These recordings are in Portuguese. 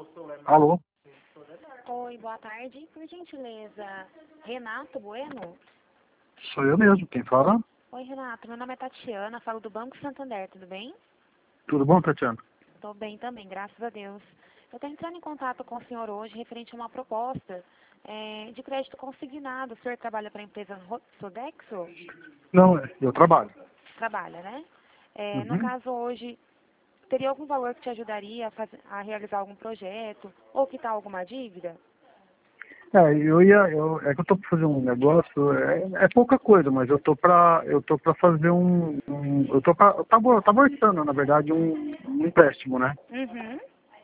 Alô? Oi, boa tarde. Por gentileza, Renato Bueno? Sou eu mesmo, quem fala? Oi, Renato. Meu nome é Tatiana, falo do Banco Santander, tudo bem? Tudo bom, Tatiana? Estou bem também, graças a Deus. Eu estou entrando em contato com o senhor hoje referente a uma proposta de crédito consignado. O senhor trabalha para a empresa Sodexo? Não, eu trabalho. Trabalha, né? No Uhum. caso, hoje, teria algum valor que te ajudaria a realizar algum projeto ou quitar alguma dívida? É que eu tô pra fazer um negócio, é pouca coisa, mas eu tô pra fazer eu tava orçando, na verdade, um empréstimo, né? Uhum.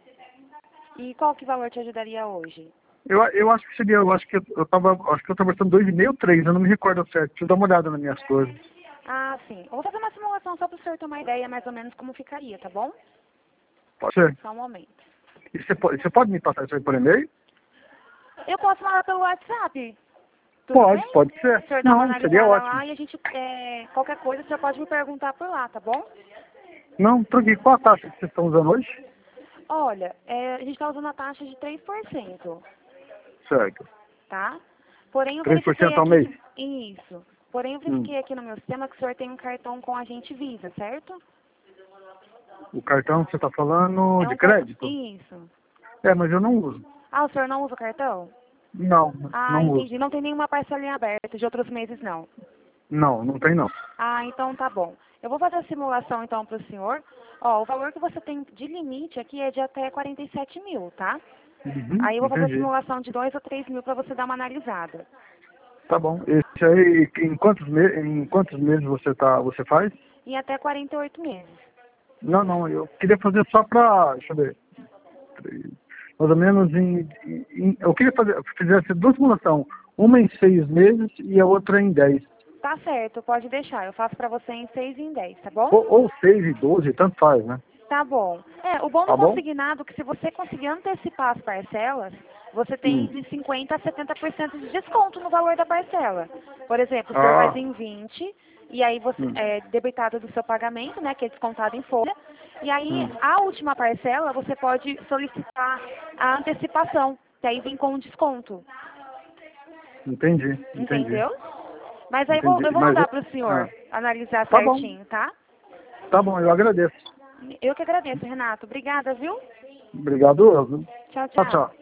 E qual que valor te ajudaria hoje? Eu acho que seria, acho que eu tava orçando 2,5 ou 3, eu não me recordo certo, deixa eu dar uma olhada nas minhas coisas. Ah, sim. Eu vou fazer uma simulação só para o senhor ter uma ideia mais ou menos como ficaria, tá bom? Pode ser? Só um momento. E você pode me passar isso aí por e-mail? Eu posso mandar pelo WhatsApp. Tudo bem? Pode ser. O senhor dá uma Não, seria analisada ótimo. lá e a gente, qualquer coisa, o senhor pode me perguntar por lá, tá bom? Não, tranquilo, qual a taxa que vocês estão usando hoje? Olha, a gente está usando a taxa de 3%, Certo. tá? Porém, eu verifiquei 3% ao aqui mês? que... Isso. Porém, eu Hum. verifiquei aqui no meu sistema que o senhor tem um cartão com a gente Visa, certo? O cartão que você está falando É de um cartão... crédito? Isso. Mas eu não uso. Ah, o senhor não usa o cartão? Não, Ah, não uso. entendi. Não tem nenhuma parcelinha aberta de outros meses, não. Não, não tem não. Ah, então tá bom. Eu vou fazer a simulação então para o senhor. Ó, o valor que você tem de limite aqui é de até 47 mil, tá? Uhum, Aí eu vou fazer a entendi. simulação de 2 ou 3 mil para você dar uma analisada. Tá bom. Esse aí, em quantos meses você faz? Em até 48 meses. Não, eu queria fazer só pra, deixa eu ver, mais ou menos eu queria fizesse duas simulações, uma em 6 meses e a outra em 10. Tá certo, pode deixar. Eu faço para você em 6 e em 10, tá bom? Ou 6 e 12, tanto faz, né? Tá bom. O bom do Tá bom? consignado é que se você conseguir antecipar as parcelas, você tem Hum. de 50% a 70% de desconto no valor da parcela. Por exemplo, o senhor faz Ah. em 20 e aí você Hum. é debitado do seu pagamento, né, que é descontado em folha. E aí, Hum. a última parcela, você pode solicitar a antecipação, que aí vem com desconto. Entendi. Entendeu? Mas aí Entendi. eu vou Mas mandar para o senhor analisar tá bom. certinho, tá? Tá bom, eu agradeço. Eu que agradeço, Renato. Obrigada, viu? Obrigado. Tchau, Tchau, tchau. tchau.